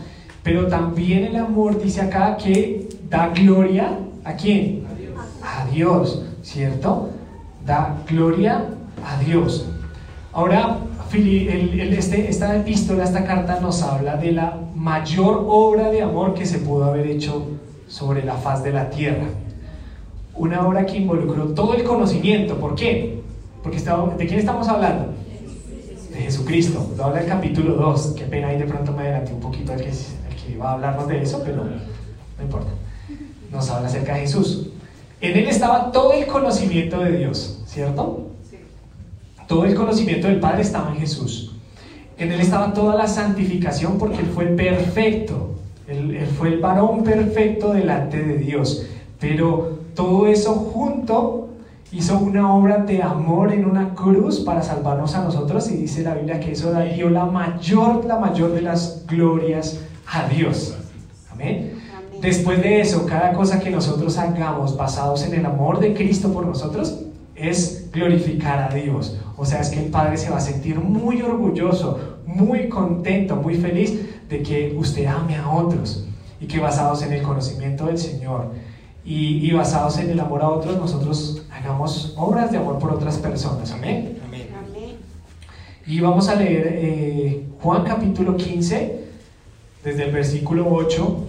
Pero también el amor dice acá que da gloria ¿a quién? A Dios, ¿cierto? Da gloria a Dios. Ahora, el, el, este, esta epístola, esta carta nos habla de la mayor obra de amor que se pudo haber hecho sobre la faz de la tierra. Una obra que involucró todo el conocimiento. ¿Por qué? Porque estamos, ¿de quién estamos hablando? De Jesucristo. Lo habla el capítulo dos. Qué pena, ahí de pronto me adelanté un poquito al que, al que iba a hablarnos de eso, pero no importa. Nos habla acerca de Jesús. En él estaba todo el conocimiento de Dios, ¿cierto? Sí. Todo el conocimiento del Padre estaba en Jesús. En él estaba toda la santificación porque él fue perfecto. Él, él fue el varón perfecto delante de Dios. Pero todo eso junto hizo una obra de amor en una cruz para salvarnos a nosotros, y dice la Biblia que eso dio la mayor, la mayor de las glorias a Dios. Amén. Después de eso, cada cosa que nosotros hagamos basados en el amor de Cristo por nosotros es glorificar a Dios. O sea, es que el Padre se va a sentir muy orgulloso, muy contento, muy feliz de que usted ame a otros, y que basados en el conocimiento del Señor y, y basados en el amor a otros, nosotros hagamos obras de amor por otras personas. Amén. Amén. Y vamos a leer eh, Juan capítulo quince, desde el versículo ocho.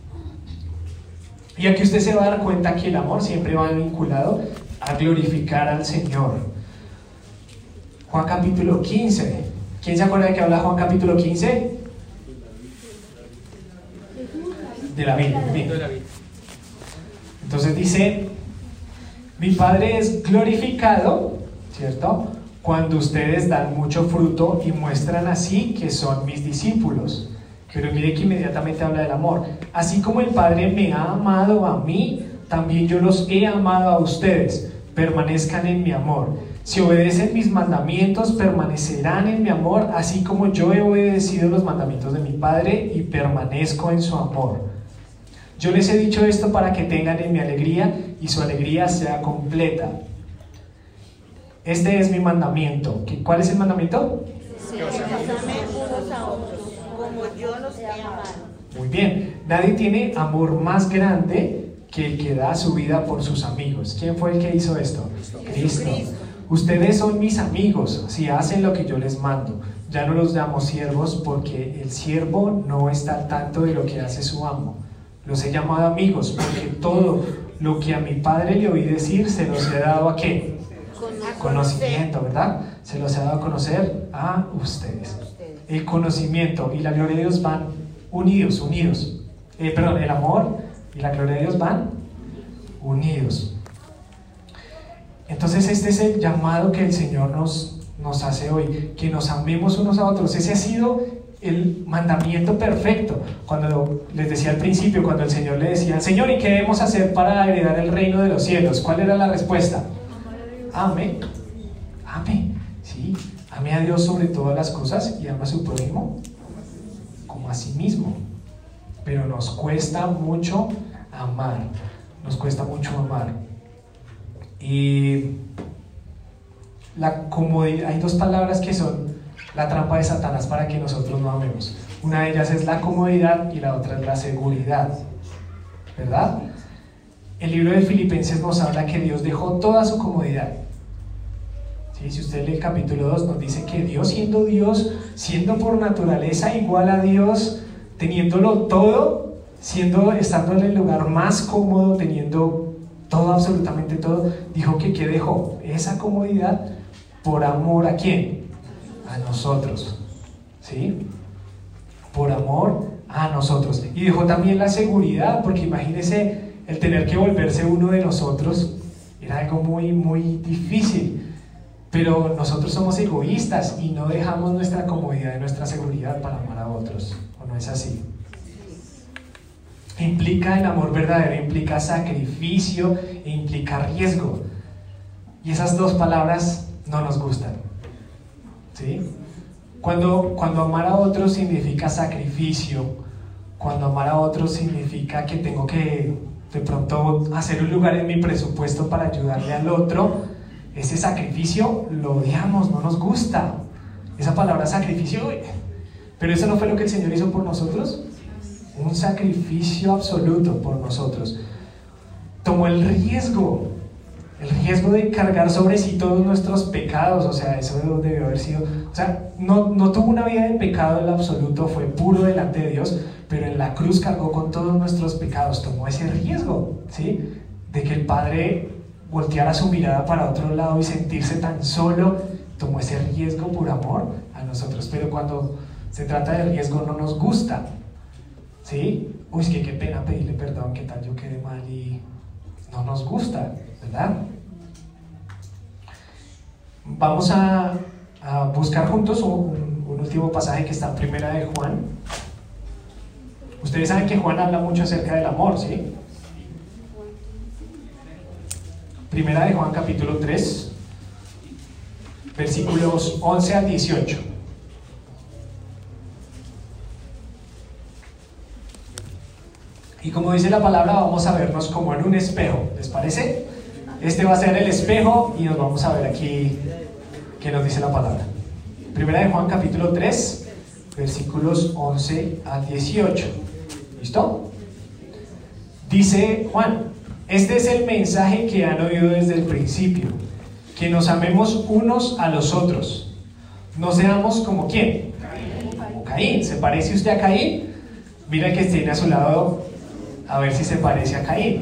Y aquí usted se va a dar cuenta que el amor siempre va vinculado a glorificar al Señor. Juan capítulo quince. ¿Quién se acuerda de que habla Juan capítulo quince? De la Biblia. Entonces dice: mi Padre es glorificado, ¿cierto?, cuando ustedes dan mucho fruto y muestran así que son mis discípulos. Pero mire que inmediatamente habla del amor. Así como el Padre me ha amado a mí, también yo los he amado a ustedes. Permanezcan en mi amor. Si obedecen mis mandamientos, permanecerán en mi amor, así como yo he obedecido los mandamientos de mi Padre y permanezco en su amor. Yo les he dicho esto para que tengan en mi alegría y su alegría sea completa. Este es mi mandamiento. ¿Cuál es el mandamiento? Sí, que se amen unos a otros, como yo los he amado. Muy bien. Nadie tiene amor más grande que el que da su vida por sus amigos. ¿Quién fue el que hizo esto? Cristo. Cristo. Ustedes son mis amigos si hacen lo que yo les mando. Ya no los llamo siervos, porque el siervo no está al tanto de lo que hace su amo. Los he llamado amigos porque todo lo que a mi Padre le oí decir se los he dado ¿a qué? Conocimiento, ¿verdad? Se los he dado a conocer a ustedes. El conocimiento y la gloria de Dios van unidos, unidos. Eh, perdón, el amor y la gloria de Dios van unidos. Entonces este es el llamado que el Señor nos, nos hace hoy, que nos amemos unos a otros. Ese ha sido el mandamiento perfecto. Cuando les decía al principio, cuando el Señor le decía al Señor: ¿y qué debemos hacer para heredar el reino de los cielos? ¿Cuál era la respuesta? Ame, ame, sí, ame a Dios sobre todas las cosas y ama a su prójimo como a sí mismo. Pero nos cuesta mucho amar, nos cuesta mucho amar. Y la comodidad, hay dos palabras que son la trampa de Satanás para que nosotros no amemos. Una de ellas es la comodidad y la otra es la seguridad, ¿verdad? El libro de Filipenses nos habla que Dios dejó toda su comodidad. ¿Sí? Si usted lee el capítulo dos, nos dice que Dios, siendo Dios, siendo por naturaleza igual a Dios, teniéndolo todo, siendo, estando en el lugar más cómodo, teniendo todo, absolutamente todo, dijo que ¿qué dejó? Esa comodidad por amor ¿a quién? A nosotros, ¿sí? Por amor a nosotros. Y dejó también la seguridad, porque imagínese el tener que volverse uno de nosotros, era algo muy, muy difícil. Pero nosotros somos egoístas y no dejamos nuestra comodidad y nuestra seguridad para amar a otros, ¿o no es así? Implica, el amor verdadero implica sacrificio e implica riesgo, y esas dos palabras no nos gustan, ¿sí? Cuando, cuando amar a otros significa sacrificio, cuando amar a otros significa que tengo que de pronto hacer un lugar en mi presupuesto para ayudarle al otro, ese sacrificio lo odiamos, no nos gusta. Esa palabra sacrificio, pero eso no fue lo que el Señor hizo por nosotros. un sacrificio absoluto por nosotros. Tomó el riesgo, el riesgo de cargar sobre sí todos nuestros pecados. O sea, eso debió haber sido, o sea, no, no tuvo una vida de pecado en lo absoluto, fue puro delante de Dios, pero en la cruz cargó con todos nuestros pecados, tomó ese riesgo, ¿sí? De que el Padre volteara su mirada para otro lado y sentirse tan solo, tomó ese riesgo por amor a nosotros. Pero cuando se trata de riesgo no nos gusta, ¿sí? Uy, es que qué pena pedirle perdón, qué tal yo quedé mal, y no nos gusta, ¿verdad? Vamos a, a buscar juntos un, un último pasaje que está en Primera de Juan. Ustedes saben que Juan habla mucho acerca del amor, ¿sí? Primera de Juan capítulo tres, versículos once al dieciocho. Y como dice la palabra, vamos a vernos como en un espejo, ¿les parece? Este va a ser el espejo y nos vamos a ver aquí qué nos dice la palabra. Primera de Juan capítulo tres, versículos once al dieciocho. ¿Listo? Dice Juan: este es el mensaje que han oído desde el principio, que nos amemos unos a los otros. No seamos como ¿quién? Como Caín. ¿Se parece usted a Caín? Mira que tiene a su lado, a ver si se parece a Caín.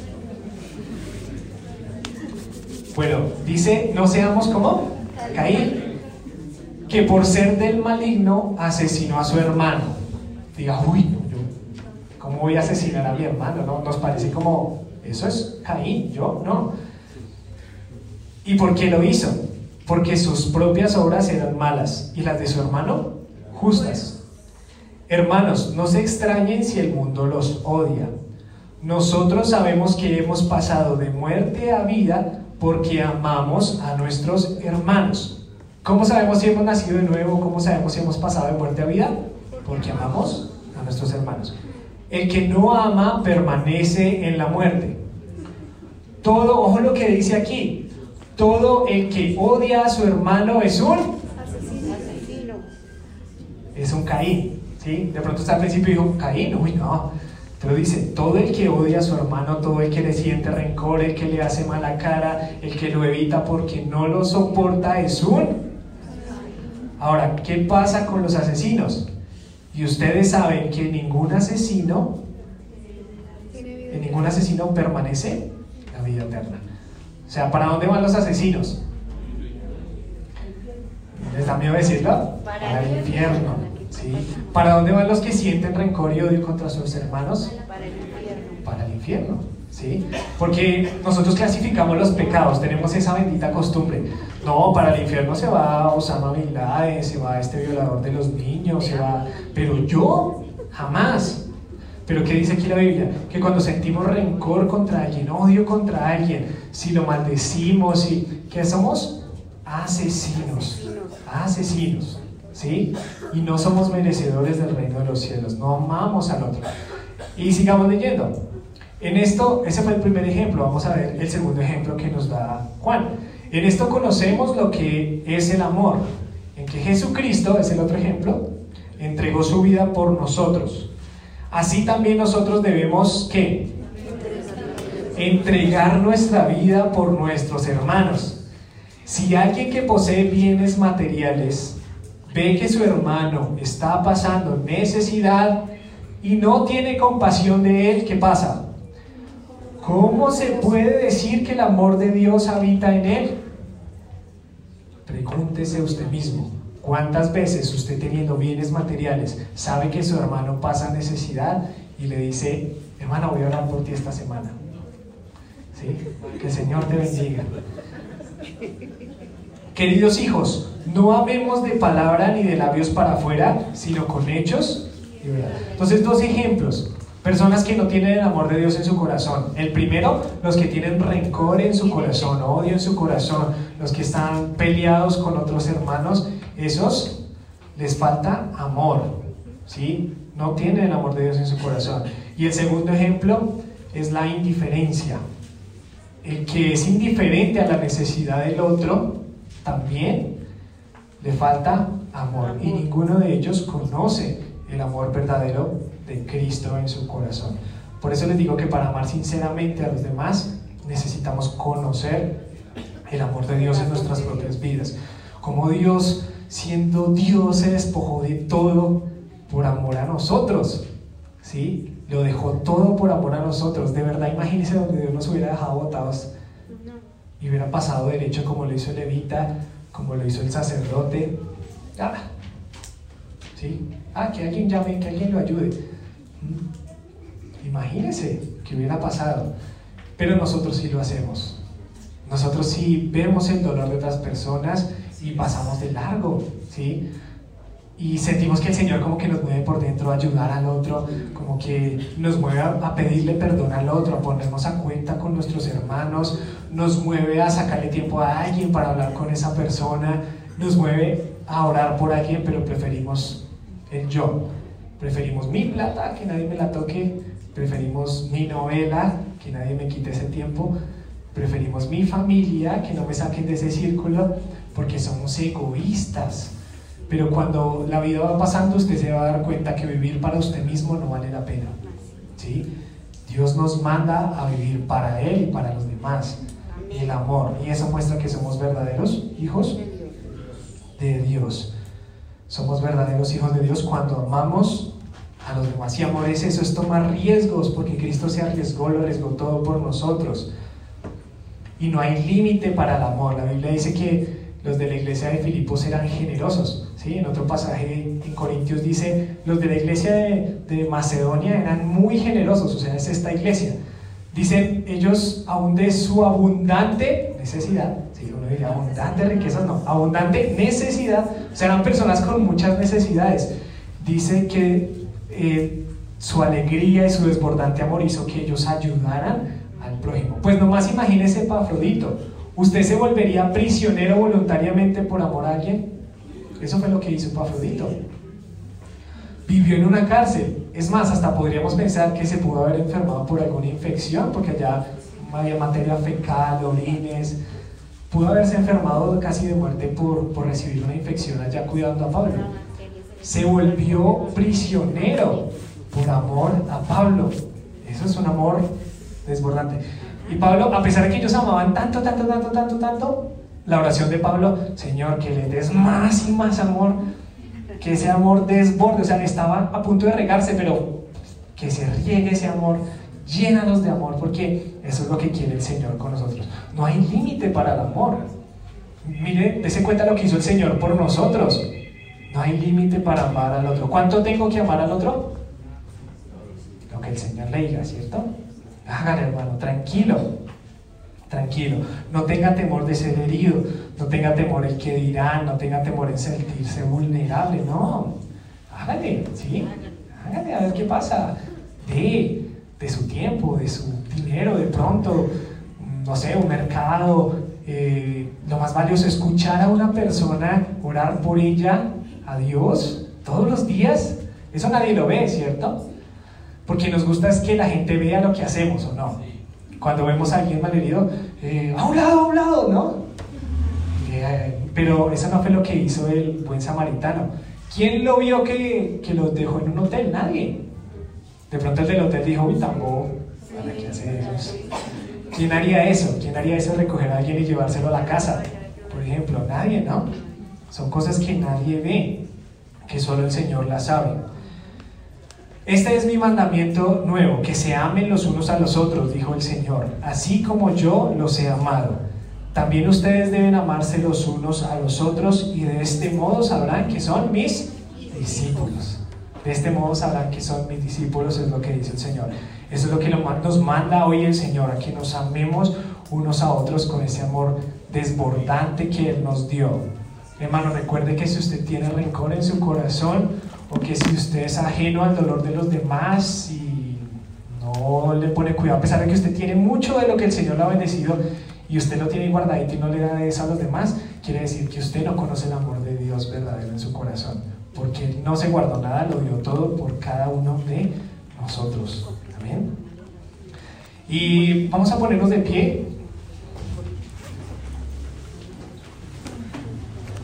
Bueno, dice, no seamos como Caín, que por ser del maligno asesinó a su hermano. Diga, uy, no, yo, ¿cómo voy a asesinar a mi hermano? ¿No? Nos parece como, eso es Caín, yo no. ¿Y por qué lo hizo? Porque sus propias obras eran malas y las de su hermano justas. Hermanos, no se extrañen si el mundo los odia. Nosotros sabemos que hemos pasado de muerte a vida porque amamos a nuestros hermanos. ¿Cómo sabemos si hemos nacido de nuevo? ¿Cómo sabemos si hemos pasado de muerte a vida? Porque amamos a nuestros hermanos. El que no ama permanece en la muerte. Todo, ojo lo que dice aquí, todo el que odia a su hermano es un asesino. Es un Caín, ¿sí? De pronto está al principio y dijo, Caín, uy no. Pero dice, todo el que odia a su hermano, todo el que le siente rencor, el que le hace mala cara, el que lo evita porque no lo soporta es un... Ahora, ¿qué pasa con los asesinos? Y ustedes saben que ningún asesino, en ningún asesino permanece la vida eterna. O sea, ¿para dónde van los asesinos? ¿Les da miedo decirlo? Para el infierno. ¿Sí? ¿Para dónde van los que sienten rencor y odio contra sus hermanos? Para el infierno. Para el infierno, ¿sí? Porque nosotros clasificamos los pecados, tenemos esa bendita costumbre. No, para el infierno se va Osama Bin Laden, se va este violador de los niños, se va... Pero yo, jamás. ¿Pero qué dice aquí la Biblia? Que cuando sentimos rencor contra alguien, odio contra alguien, si lo maldecimos, si... ¿qué somos? Asesinos. Asesinos. ¿Sí? Y no somos merecedores del reino de los cielos, no amamos al otro. Y sigamos leyendo. En esto, ese fue el primer ejemplo, vamos a ver el segundo ejemplo que nos da Juan. En esto conocemos lo que es el amor, en que Jesucristo, es el otro ejemplo, entregó su vida por nosotros. Así también nosotros debemos, ¿qué? Entregar nuestra vida por nuestros hermanos. Si alguien que posee bienes materiales ve que su hermano está pasando necesidad y no tiene compasión de él, ¿qué pasa? ¿Cómo se puede decir que el amor de Dios habita en él? Pregúntese usted mismo, ¿cuántas veces usted teniendo bienes materiales sabe que su hermano pasa necesidad y le dice, hermano, voy a orar por ti esta semana? ¿Sí? Que el Señor te bendiga. Queridos hijos, no amemos de palabra ni de labios para afuera, sino con hechos y verdad. Entonces, dos ejemplos. Personas que no tienen el amor de Dios en su corazón. El primero, los que tienen rencor en su corazón, odio en su corazón, los que están peleados con otros hermanos, esos les falta amor, ¿sí? No tienen el amor de Dios en su corazón. Y el segundo ejemplo es la indiferencia. El que es indiferente a la necesidad del otro, también le falta amor, y ninguno de ellos conoce el amor verdadero de Cristo en su corazón. Por eso les digo que para amar sinceramente a los demás necesitamos conocer el amor de Dios en nuestras propias vidas. Como Dios, siendo Dios, se despojó de todo por amor a nosotros, ¿sí? Lo dejó todo por amor a nosotros. De verdad, imagínense donde Dios nos hubiera dejado botados y hubiera pasado derecho como lo hizo el levita, como lo hizo el sacerdote. Ah, ¿sí? Ah, que alguien llame, que alguien lo ayude. Imagínense que hubiera pasado. Pero nosotros sí lo hacemos. Nosotros sí vemos el dolor de otras personas y pasamos de largo, ¿sí? Y sentimos que el Señor como que nos mueve por dentro a ayudar al otro, como que nos mueve a, a pedirle perdón al otro, a ponernos a cuenta con nuestros hermanos, nos mueve a sacarle tiempo a alguien para hablar con esa persona, nos mueve a orar por alguien, pero preferimos el yo, preferimos mi plata, que nadie me la toque, preferimos mi novela, que nadie me quite ese tiempo, preferimos mi familia, que no me saquen de ese círculo, porque somos egoístas. Pero cuando la vida va pasando, usted se va a dar cuenta que vivir para usted mismo no vale la pena, ¿sí? Dios nos manda a vivir para Él y para los demás, el amor, y eso muestra que somos verdaderos hijos de Dios. Somos verdaderos hijos de Dios cuando amamos a los demás, y amor es eso, es tomar riesgos, porque Cristo se arriesgó, lo arriesgó todo por nosotros, y no hay límite para el amor. La Biblia dice que los de la iglesia de Filipos eran generosos, ¿sí? En otro pasaje en Corintios dice, los de la iglesia de, de Macedonia eran muy generosos, o sea, es esta iglesia. Dicen ellos, aún de su abundante necesidad, ¿sí? Uno diría abundante riquezas, no, abundante necesidad, o sea, eran personas con muchas necesidades. Dice que eh, su alegría y su desbordante amor hizo que ellos ayudaran al prójimo. Pues nomás imagínese Epafrodito. ¿Usted se volvería prisionero voluntariamente por amor a alguien? Eso fue lo que hizo Epafrodito. Vivió en una cárcel. Es más, hasta podríamos pensar que se pudo haber enfermado por alguna infección, porque allá había materia fecal, orines. Pudo haberse enfermado casi de muerte por, por recibir una infección allá cuidando a Pablo. Se volvió prisionero por amor a Pablo. Eso es un amor desbordante. Y Pablo, a pesar de que ellos amaban tanto, tanto, tanto, tanto, tanto, la oración de Pablo, Señor, que le des más y más amor, que ese amor desborde, o sea, estaba a punto de regarse, pero que se riegue ese amor, llénanos de amor, porque eso es lo que quiere el Señor con nosotros. No hay límite para el amor. Mire, dése cuenta lo que hizo el Señor por nosotros. No hay límite para amar al otro. ¿Cuánto tengo que amar al otro? Lo que el Señor le diga, ¿cierto? Hágale, hermano, tranquilo, tranquilo, no tenga temor de ser herido, no tenga temor el que dirán, no tenga temor en sentirse vulnerable, no, hágale, ¿sí? Hágale, a ver qué pasa, de, de su tiempo, de su dinero, de pronto, no sé, un mercado, eh, lo más valioso es escuchar a una persona, orar por ella, a Dios, todos los días, eso nadie lo ve, ¿cierto? Porque nos gusta es que la gente vea lo que hacemos, ¿o no? Cuando vemos a alguien malherido, eh, a un lado, a un lado, ¿no? Eh, pero eso no fue lo que hizo el buen samaritano. ¿Quién lo vio que, que los dejó en un hotel? Nadie. De pronto el del hotel dijo, uy, tampoco, ¿para qué hace eso? ¿Quién haría eso? ¿Quién haría eso, recoger a alguien y llevárselo a la casa? Por ejemplo, nadie, ¿no? Son cosas que nadie ve, que solo el Señor las sabe. Este es mi mandamiento nuevo, que se amen los unos a los otros, dijo el Señor, así como yo los he amado. También ustedes deben amarse los unos a los otros, y de este modo sabrán que son mis discípulos. De este modo sabrán que son mis discípulos, es lo que dice el Señor. Eso es lo que nos manda hoy el Señor, a que nos amemos unos a otros con ese amor desbordante que Él nos dio. Hermano, recuerde que si usted tiene rencor en su corazón, o que si usted es ajeno al dolor de los demás y no le pone cuidado, a pesar de que usted tiene mucho de lo que el Señor le ha bendecido y usted lo tiene guardadito y no le da eso a los demás, quiere decir que usted no conoce el amor de Dios verdadero en su corazón, porque Él no se guardó nada, lo dio todo por cada uno de nosotros. Amén. Y vamos a ponernos de pie.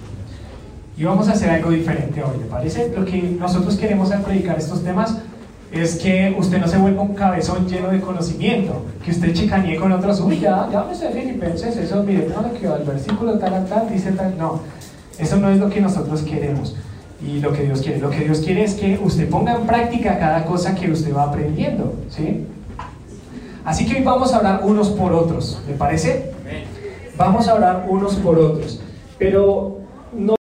Y vamos a hacer algo diferente hoy, ¿le parece? Lo que nosotros queremos al predicar estos temas es que usted no se vuelva un cabezón lleno de conocimiento, que usted chicanee con otros, uy, ya, ya me sé Filipenses, eso, mire, no, que el versículo tal, tal, dice tal, no, eso no es lo que nosotros queremos y lo que Dios quiere. Lo que Dios quiere es que usted ponga en práctica cada cosa que usted va aprendiendo, ¿sí? Así que hoy vamos a hablar unos por otros, ¿le parece? Vamos a hablar unos por otros, pero no